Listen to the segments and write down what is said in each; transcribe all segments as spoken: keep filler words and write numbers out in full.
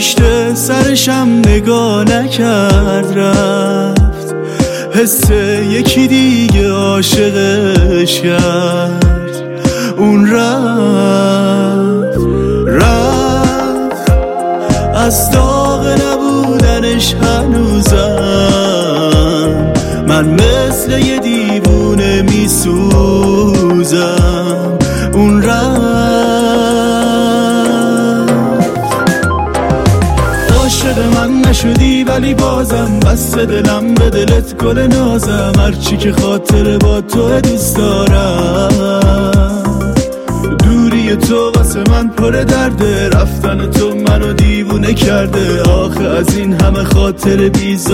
پشت سرشم نگاه نکرد رفت، حس یکی دیگه عاشقش کرد. اون رفت رفت از داغ نبودنش هنوزم من مثل یه دیوونه میسوزم. اون رفت عاشق من نشدی ولی بازم بس دلم به دلت گل نازم. هرچی که خاطر با تو دوست دارم، دوری تو واسه من پر درده، رفتن تو منو دیوونه کرده. آخه از این همه خاطر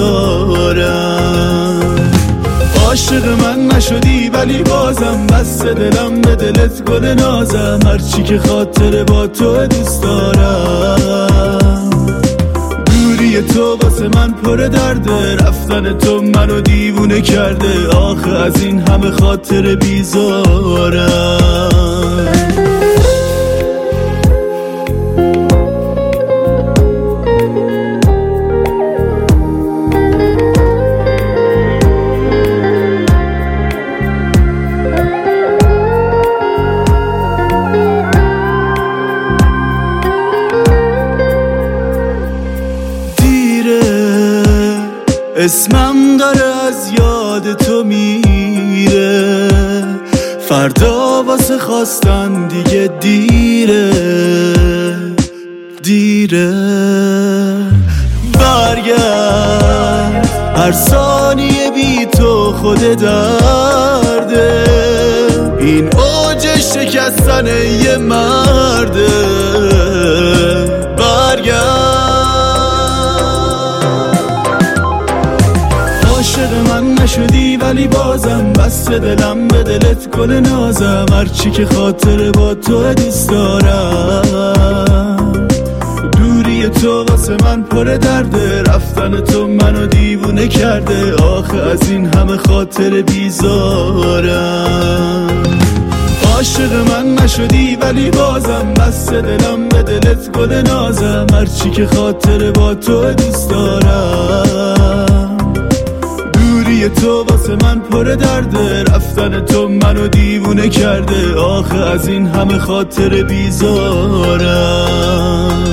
بیزارم. عاشق من نشدی ولی بازم بس دلم به دلت گل نازم. هرچی که خاطر با تو دوست دارم، دوری تو واسه من پر درده، رفتن تو منو دیوونه کرده. آخه از این همه خاطر بیزارم. اسمم داره از یاد تو میره، فردا واسه خواستن دیگه دیره دیره. برگرد هر ثانیه بی تو خود درده، این اوج شکستن یه مرده. برگرد عاشق من نشدی ولی بازم بس دلم به دلت گل نازم. هرچی که خاطر با تو دوست دارم، دوری تو واسه من پر درده، رفتن تو منو دیوونه کرده. آخه از این همه خاطر بیزارم. عاشق من نشدی ولی بازم بس دلم به دلت گل نازم. هرچی که خاطر با تو دوست دارم، دوری تو واسه من پر درده، رفتن تو منو دیوونه کرده. آخه از این همه خاطر بیزارم.